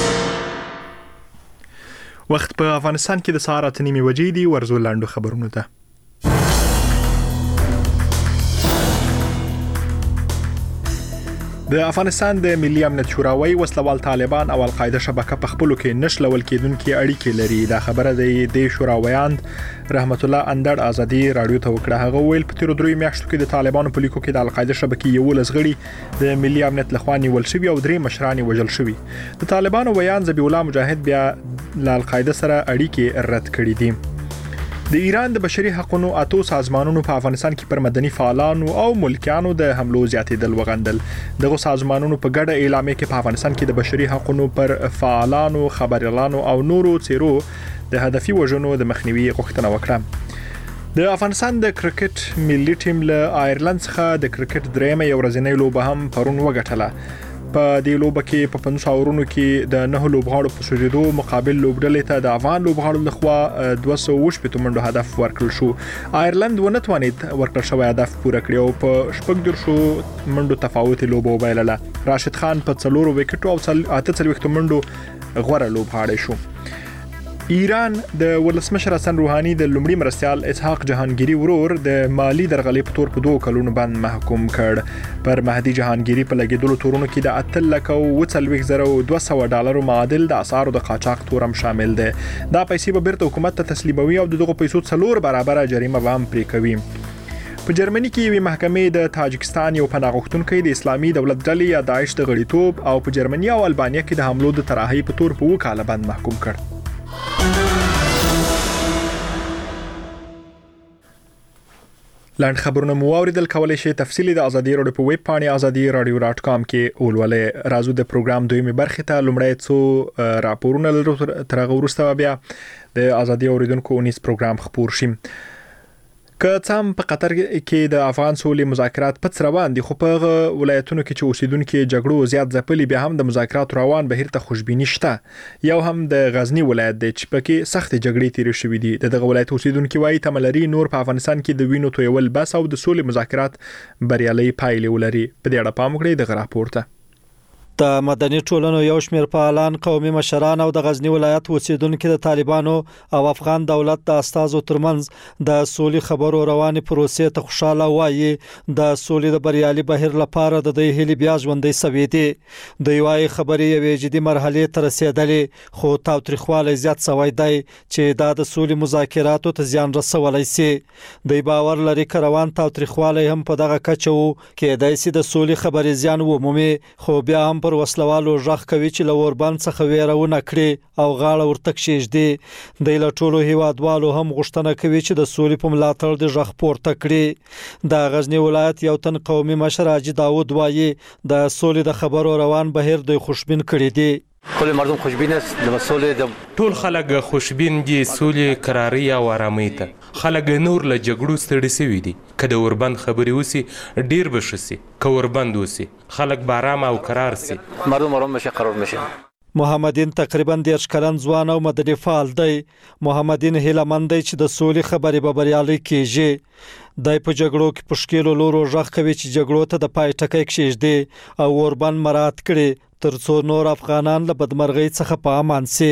وخت په افغانستان کې د سهار 8:30 بجې دی. ورزو لاندو خبرونه ده. د افغانستان د ملي امنیت شورا وسلوال طالبان او القاعده شبکه په خپلو کې نشلول کېدونکې اړیکې لري. دا خبره د شوراویان رحمت الله اندړ ازادي رادیو ته وکړه. هغه ویل په تیر 3 میاشتو کې د طالبانو په لیکو کې د القاعده شبکې یو لزغړي د ملي امنیت لخوا نیول شوی او 3 مشران وژل شوی. د طالبانو ویان ذبیح الله مجاهد بیا ل القاعده سره اړیکې رد کړې دي. د ایران د بشري حقوقو اتو سازمانونو په افغانستان کې پر مدني فعالانو او ملکیانو د حملو زیاتېدل وغندل. دغه سازمانونو په ګډه اعلامیه کې په افغانستان کې د بشري حقوقو پر فعالانو، خبريالانو او نورو څیرو د هدفي وژنو د مخنیوي غوښتنه وکړه. د افغانستان د کرکټ ملي ټیم له آیرلند څخه د کرکټ درېمه یو ورځنۍ لوبه هم پرون وګټله. په دې لوبه کې په 500 اورونو کې د 9 لوبغاړو په سوجېدو مقابل لوبډلې ته د افغان لوبغاړو لخوا 280 منډو هدف ورکړل شو. آیرلند ونه توانید ورکړل شوی هدف پوره کړی او په 14 منډو تفاوت لوبه وبایلله. راشد خان په 4 وکټو او 48 منډو غوره لوبغاړی شو. ایران د ولسمشر حسن روحاني د لومړي مرستيال اسحاق جهانگیری ورور د مالی درغلي په تور په 2 کلونو باندې محکوم کړ. پر مهدي جهانگیری په لګیدلو تورونو کې د 8,42,200 معادل د اسعارو د قاچاق تورم شامل دي. دا پیسې به بیرته حکومت ته تسلیموي او دغه پیسو 4 برابر جریمه به هم پرې کوي. په جرمني کې یوه محکمې د تاجکستان یو پناه غوښتونکی د اسلامي دولت ډلې یا داعش د غړیتوب او په جرمني او البانیا کې د حملو د تراحي په تور په 2 کال باندې محکوم کړ. لاند خبرونه مو اوریدل. کولای شئ تفصیلی د ازادي رادیو په ویب پاڼه azadi-radio.com کې ولولئ. راځو د پروګرام دویمه برخه ته. لومړی څو راپورونه لرو، تر هغه وروسته بیا د ازادي اوریدونکو اونیز پروګرام خپور شي. که څم په قطر کې د افغان سولې مذاکرات پڅ روان دي، خو په ولایتونو کې چې اوسیدونکو جګړو زیات ځپلي بیا هم د مذاکرات روان بهیر ته خوشبینی شته. یو هم د غزنی ولایت دی چې پکې سخت جګړې تیر شوې دي. دغه ولایت اوسیدونکو وايي تملري نور په افغانستان کې د وینو تویول بس او د سولې مذاکرات بریالي پایلې ولري. په دې اړه پام وکړئ. د راپورته د مدني ټولنو یو شمېر فعالان، قومي مشران او د غزنی ولایت اوسیدونکو د طالبانو او افغان دولت د استازو ترمنځ د سولې خبرو رواني پروسې ته خوشاله وایي. د سولې د بریالي بهیر لپاره د دې هلي بیا ژوندۍ سوي دي. د یوای خبرې یوې جدي مرحله ته رسیدلې، خو تاوتریخوالی زیات سوی دی چې دا د سولې مذاکراتو ته زیان رسولای شي. د باور لري کروان تاوتریخوالی هم په دغه کچه وو کې دایسي د سولې خبرې زیان ومومي، خو بیا هم پر وسلوالو ژغ کوي چې لوربان څخه ویرونه کړي او غاړه ورته کښېږدي. د ټولو هیوادوالو هم غوښتنه کوي چې د سولې په ملاتړ د ژغ پورته کړي. د غزنی ولایت یو تن قومي مشر حاجي داوود وایي د سولې د خبرو روان بهیر د خوشبین کړي دي. کله مردم خوشبین است د مسولې د ټول خلک خوشبین دي. سولې قراري او آرامي ته خلک نور له جګړو ستړي شوي دي. کله اوربند خبري وسی ډیر بشسي، که اوربند وسی خلک بارام او قرار سي، مردم آرام بشه، قرار بشه. محمدین تقریبا 10 کلن ځوان او مدني فعال دی. محمدین هیلمند دی چې د سولې خبرې به بریالي کیږي. دای په جګړو کې پښکیلو لورو ژغ کوي چې جګړو ته د پای ټکی کښېږدي او اوربند مراد کړي ترڅو نور افغانان له بدمرغۍ څخه په امان سي.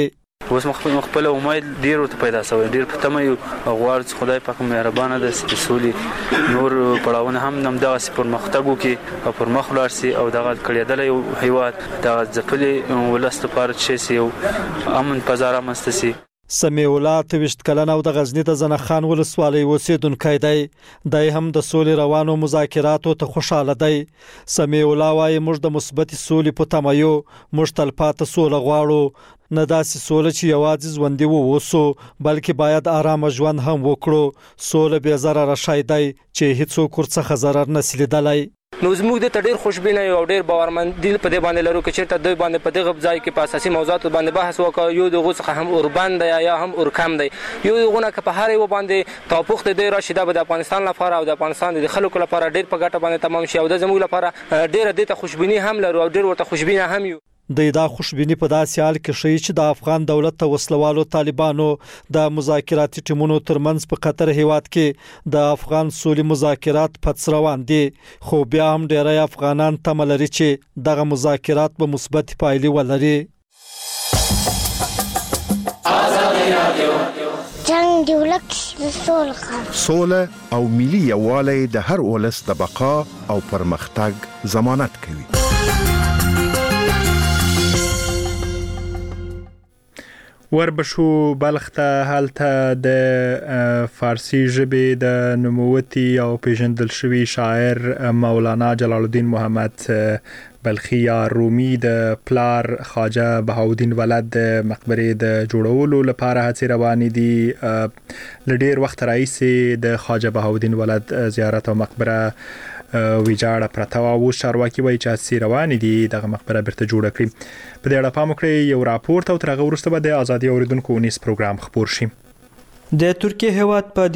اوس خپل امید ډیر ورته پیدا شوی، ډیر په تمه یو غواړو چې خدای پاک مهربانه ده چې سولې نور پړاوونه هم دغسې پرمختګ وکړي او پر مخ ولاړ شي او دغه کړېدلی یو هیواد دغه ځپلي ولس لپاره چې شي یو امن فضا رامنځته شي. سمیع الله 23 کلن او د غزنی د زنه خان ولسوالۍ اوسیدونکی دی. دی هم د سولې روانو مذاکراتو ته خوشاله دی. سمیع الله وايي موږ د مثبت سولې په تمه یو، موږ تلپاتې سوله غواړو، نه داسې سوله چې یوازې ژوندي ووسو بلکې باید آرامه ژوند هم وکړو. سوله بې ضرره شی دی چې هیڅوک ورڅخه ضرر نشي لیدلی. نو زموږ د ډېر خوشبینه یو ډېر باورمندي په دې باندې لرو چې چیرته دوی باندې په دغه ځای کې په اساسي موضوعاتو باندې بحث وکړو، یو دغه څخه هم اوربند یا هم اورکم دی، یو دغه که په هر یو باندې توافق دی راشي د افغانستان لپاره او د افغانستان د خلکو لپاره ډېر په ګټه باندې تمام شي او د زموږ لپاره ډېر د خوشبینی هم لرو او ډېر ورته خوشبینه هم یو. دا خوشبینی په داسې حال کې شي چې د افغان دولت ته وسلوالو طالبانو د مذاکراتي ټیمونو ترمنځ په قطر هیواد کې د افغان سولې مذاکرات پڅ روان دي، خو بیا هم ډیری افغانان تمه لري چې دغه مذاکرات به مثبت پایلې ولري. جنگ دی ولک سوله او ملي یووالی د هر ولس د بقا او پرمختګ ضمانت کوي. وربشو بلخ ته هلته د فارسی ژبې د نوموتی او پیژندل شوی شاعر مولانا جلال الدین محمد بلخی یا رومي د پلار خواجه بهاءالدین ولد د مقبرې د جوړولو لپاره هڅې روانې دي. له ډېر وخت راهیسې د خواجه بهاءالدین ولد زیارت او مقبره ویجاړه پرته وه. اوس چارواکي وایي چې هڅې روانې دي دغه مقبره بیرته جوړه کړي. په دې اړه پام وکړئ یو راپورټ او تر هغه وروسته به د ازادي اورېدونکو اونیز پروګرام خپور شي. د ترکیه هیواد په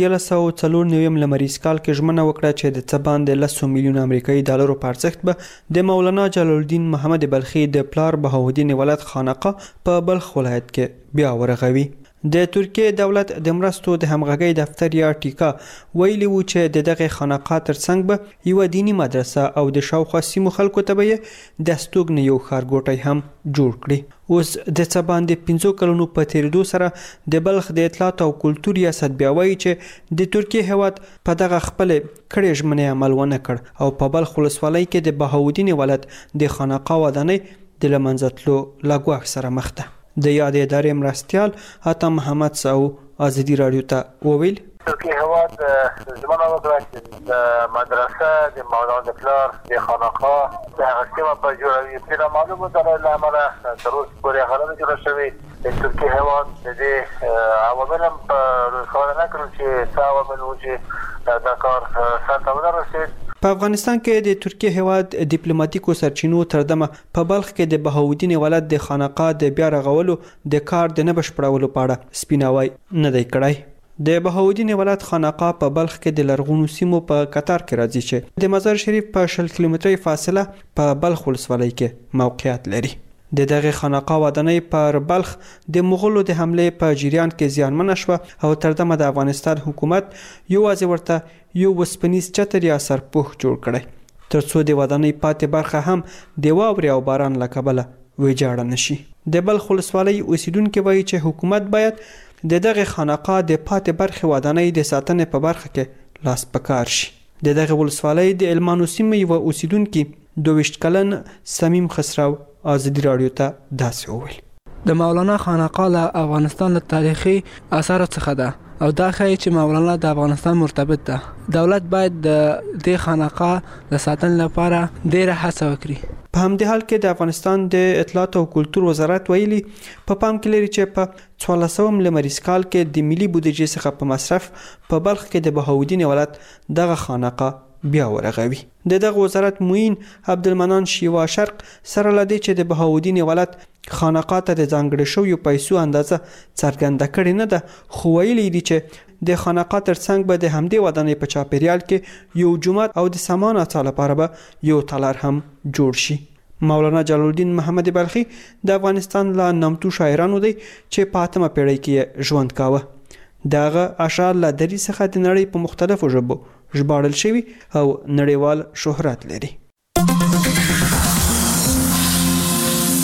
1994 لمریز کال کې ژمنه وکړه چې د څه باندې 10 میلیون امریکایي ډالرو په ارزښت به د مولانا جلال الدین محمد بلخي د پلار بهاءالدین ولد خانقاه په بلخ ولایت کې بیا ورغوي. د ترکیه دولت د مرستو د همغږۍ دفتر یا ټیکا ویلي و چې د دغه خانقاه ترڅنګ به یو دینی مدرسه او د شاوخوا سیمو خلکو ته به د استوګنې یو ښارګوټی هم جوړ کړي. اوس د څه باندې 15 کلونو په تیریدو سره د بلخ د اطلاعات او کلتور ریاست بیا وایي چې د ترکیه هیواد په دغه خپل کړې ژمنې عمل ونه کړ او په بلخ ولسوالۍ کې د بهاءالدین ولد د خانقاه ودانۍ د له منځه تلو له ګواښ سره مخ ده. د یادې ادارې مرستیال عطا محمد ساو ازادي رادیو ته وویل ترکیه هیواد ژمنه وکړه چې د مدرسه د مولانا د پلار د خانقاه د هغه سیمه په جوړوي. چې دا معلومه ده له امله تر اوسه پورې هغه نه جوړه شوې. د ترکیه هیواد د دې عوامل هم په روښانه نه کړل چې څه عوامل وو چې دا کار سرته ورسېد. په افغانستان کې د ترکیه هیواد ډیپلوماټیکو سرچینو تر دمه په بلخ کې د بهاءالدین ولد د خانقاه د بیا رغولو د کار د نه بشپړولو په اړه سپیناوی نه دی کړی. د بهاءالدین ولد خانقاه په بلخ کې د لرغونو سیمو په قطار کې راځي چې د مزار شریف په 60 کیلومتري فاصله په بلخ ولسوالۍ کې موقعیت لري. د دغه خانقاه ودانۍ پر بلخ د مغولو د حمله په جریان کې زیانمن شوه او تر دمه د افغانستان حکومت یوازې ورته یو وسپنیز چتر یا سرپوښ جوړ کړی ترڅو د ودانۍ پاتې برخه هم د واورې او باران له کبله ویجاړه نشي. د بلخ ولسوالۍ اوسیدونکو وایي چې حکومت باید د دغه خانقاه د پاتې برخې ودانۍ د ساتنې په برخه کې لاس پکار شي. د دغه ولسوالۍ د المانو سیمې یو اوسیدونکو 22 کلن سمیم خسرو ازادي رادیو ته داسې وویل د مولانا خانقاه له افغانستان له تاریخي آثارو څخه ده او دا ښایي چې مولانا د افغانستان مرتبط ده. دولت باید د دې خانقاه د ساتنې لپاره ډېره هڅه وکړي. په همدې حال کې د افغانستان د اطلاعات او کلتور وزارت ویلي په پام کې لري چې په 1400 لمریز کال کې د ملي بودیجې څخه په مصرف په بلخ کې د بهاءالدین ولد دغه خانقاه بیا ورغوي. د دغه وزارت معین عبدالمنان شیوا شرق سره لدی چې د بهاءالدین ولد خانقاه ته د ځانګړي شویو پیسو اندازه څرګنده کړې نه ده، خو ویلي دي چې د خانقاه ترڅنګ به د همدې ودانۍ په چاپیریال کې یو جومات او د سامان اچا لپاره به یو تالار هم جوړ شي. مولانا جلال الدین محمد بلخي د افغانستان له نامتو شاعرانو دی چې په 8مه پیړۍ کې ژوند کاوه. دغه اشعار له دري څخه د نړۍ په مختلفو ژبو ژباړل شوي او نړیوال شهرت لري.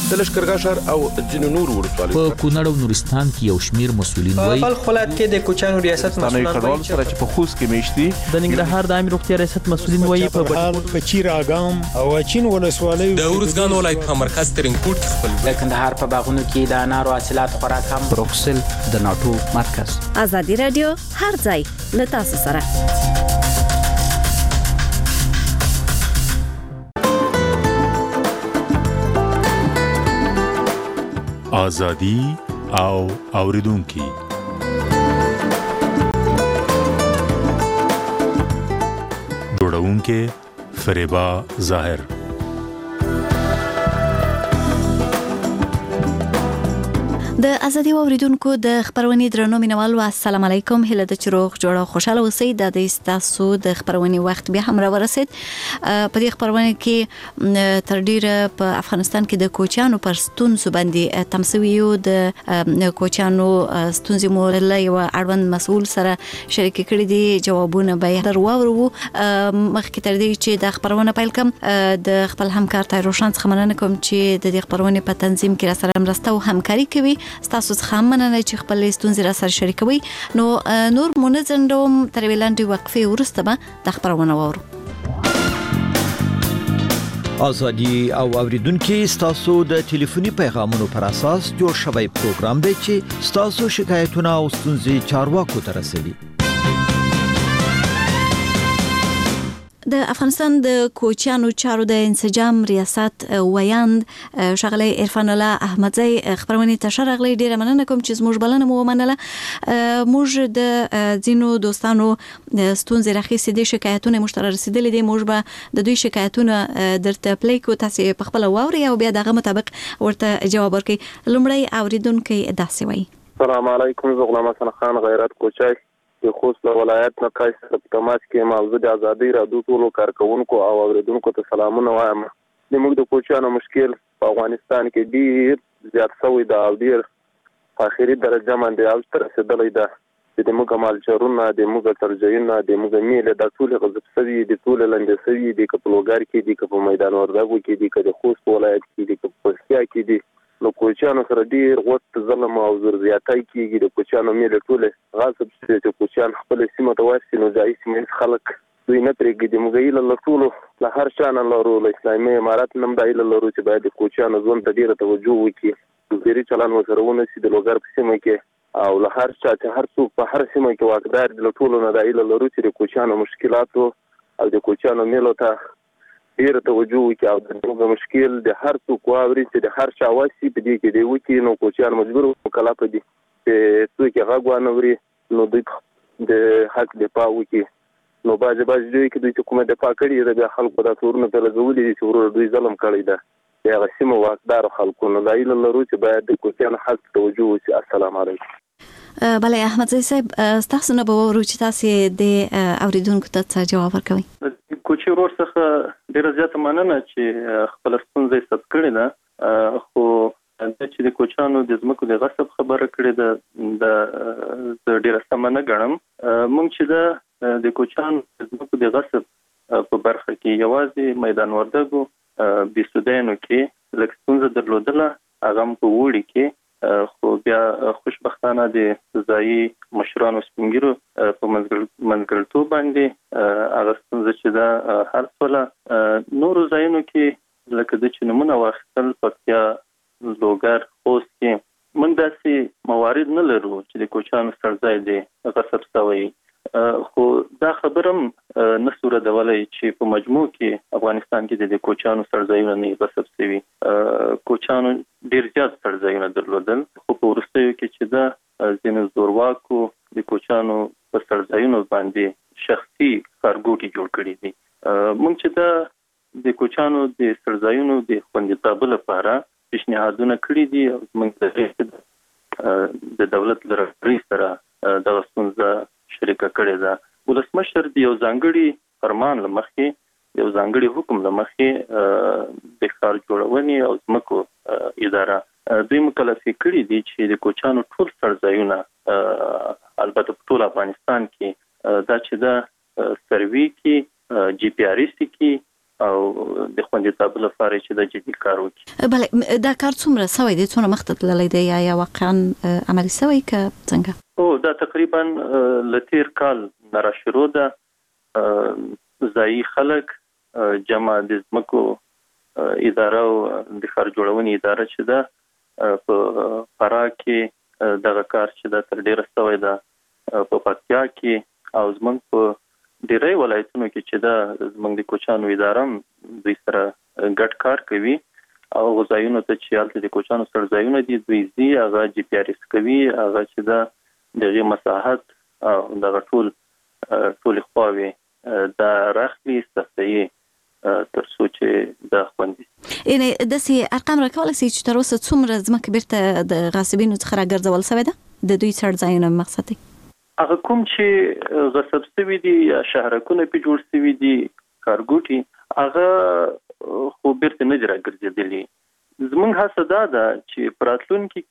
د لشکرګاه ښار او ځینو نورو ولسوالیو په کونړ او نورستان کې یو شمیر مسؤلین وایي په بلخ ولایت کې د کوچیانو ریاست مسؤلان وایي چې په خوست کې میشتي د ننګرهار د عامه روغتیا ریاست مسؤلین وایي په چیراګام او چین ولسوالۍ د ارزګان ولایت په مرکز ترینکوټ کې خپل د کندهار په باغونو کې د انارو حاصلات خورا کم بروکسل د ناتو مرکز ازادي رادیو هر ځای له تاسو سره آزادی او اوریدونکي جوړونکي فریبا ظاهر د ازادي اوریدونکو د خبرونې درنو مینوالو السلام علیکم هله د چروغ جوړه خوشاله اوسئ د تاسو د خبرونې وخت بیا هم راورسید په دې خبرونه کې تر ډیره په افغانستان کې د کوچیانو پر ستونزو باندې تمسویو د کوچیانو ستونزې مورله یو اړوند مسؤل سره شریک کړي دي جوابونه به درواورو مخکې تر دې چې د خبرونه پیل کوم د خپل همکار تایروشان څخه مننه کوم چې د دې خبرونه په تنظیم کې را سره مرسته او همکاري کوي تاسو څخه مننه چې خپل ستونزې را سره شریکوي نو نور منځندوم تر ویلاندې وقفه ورسته به د خبرونه وورو ازادي او اوریدونکو تاسو د ټلیفوني پیغامونو پر اساس جوړ شوی پروګرام دی چې تاسو شکایتونه او ستونزې چارواکو ته رسوي د افغانستان د کوچیانو چارو د انسجام ریاست ویاند شغله عرفان الله احمدزی خبرونه تشرغلی ډیره مننه کوم چې زموږ بلنه مو ومنله موږ د زینو دوستانو ستونزې راخیستې دي شکایتونه مشترک رسیدلې دي موږ به د دوی شکایتونه درته پلی کو تاسو په خپل واوري او بیا دغه مطابق ورته جواب ورکړي لومړی اوریدونکو داسې وایي السلام علیکم زه غلام حسن خان غیرت کوچای د خوست ولایت نه کای سره په تماس کې موضوع د ازادي رادیو ټولو کارکونکو او اوریدونکو ته سلامونه وایم د موږ د کوچیانو مشکل په افغانستان کې ډیر زیات شوی دا او ډیر په اخري درجه باندې او تر رسیدلې ده د موږ مالچرونه د موږ ترجیحونه د موږ میله د ټول غضب سوي د ټول لاندې سوي د کپلوګار کې د کپ میدان وردګو کې د خوست ولایت کې د کپسیا کې د نو کوچیانو سره ډیر غوت ظلم او زور زیاتای کیږي د کوچیانو میله ټول غاصب چې کوچیان خپل سیمه ته ورسي نو ځای سیمه خلک دوی نه پرېږدي د موږ له ټولو له هر شان لرو له اسلامي امارات نم دایله لرو چې باید کوچیانو ځون ته ډیره توجه وکړي ډیری چلان وسره ونسي د لوګر په سیمه کې او له هر چا چې هر څوک په هر سیمه کې واقدار د ټولو نه دایله لرو چې د کوچیانو مشکلاتو او د کوچیانو میلو ته ډیره توجه وکړي او د موږ مشکل د هر څوک واوري چې د هر چا واسي په دې کې دی وکړي نو کوچیان مجبور وکړه په دې چې څوک هغه غوانوري نو د حق دفاع وکړي نو باز دوی کې دوی کومه دفاع کړي د خلکو د تورونو په لزولې چې ورور دوی ظلم کړی ده هغه سیمه واقدار خلکو نه دایله لرو چې باید د کوچیان حق توجه وکړي السلام علیکم بله احمدزی صاحب تاسو نه به ورو چې تاسو د اوریدونکو ته جواب ورکوي کوچی ورور څخه ډیره زیاته مننه چې خپل ستونزې ثبت کړې ده خو د چې د کوچانو د ځمکو د غصب خبره کړې ده د ډیره سمنه غنم مونږ چې د کوچانو د ځمکو د غصب په برخه کې یوازې میدان وردګو بيسودانو کې لکه ستونزه درلودله هغه په وړي کې خو بیا خوشبختانه د ځایي مشرانو سپینګرو په منځګړیتوب باندې هغه ستونزه چې دا هر څوله نورو ځایونو کې لکه د چې نمونه واخیستل پکتیا لوګر خوست کې موږ داسې موارد نه لرو چې د کوچیانو سرځای دی غصب شوی خو دا خبرم نه صورتولای چې په مجموع کې افغانستان کې د کوچیانو سرځایونه نه غصب شوی کوچیانو ډیر زیات سرځایونه درلودل خو په ورستیو کې چې دا ځینې زورواکو د کوچیانو په سرځایونو باندې شخصي کارګوټي جوړ کړي دي موږ چې دا د کوچیانو د سرځایونو د خوندیتوب لپاره پیشنهادونه کړي دي او موږ د دولت لري سره د ستونزه شریکه کړې ده ولسمشر د یو ځانګړي فرمان لمخې یو ځانګړي حکم لمخې د ښار جوړونې او ځمکو اداره دوی مکلف کړي دي چې د کوچیانو ټول سرځایونه البته په ټول افغانستان کې دا چې دا سروي کې جی پی آر اس کې او د خوندیتوب لپاره چې د جدي کار وکړي. بله دا کار څومره سوی دی، څومره مخته تللی دی یا واقعا عملي سوی که څنګه؟ دا تقریبا لتیر کال نه را شروع ده. ځایي خلک جمع د ځمکو اداره او د ښار جوړونې اداره چې ده په فراه کې دغه کار چې ده تر ډیره سوی ده، په پکتیا کې او زموږ په ډیری ولایتونو کې چې ده زموږ د کوچانو اداره دوی سره ګډ کار کوي او ځایونو ته چې هلته د کوچانو سره ځایونه دي دوی ځي هغه GPRS کوي، هغه چې ده دغه مساحت او دغه ټول خواوې دا راخلي صفحي تر څو چې دا خوندي. یعنی داسې ارقام راکولی سي چې تر اوسه څومره ځمکه بیرته د غاصبینو څخه راګرځول سوې ده د دوی څړځایونه مقصد دی؟ هغه کوم چې غصب سوي دي یا شهرکونه پې جوړ سوي دي کارګوټي هغه خو بیرته نه دي راګرځېدلي. زموږ هڅه دا ده چې په راتلونکي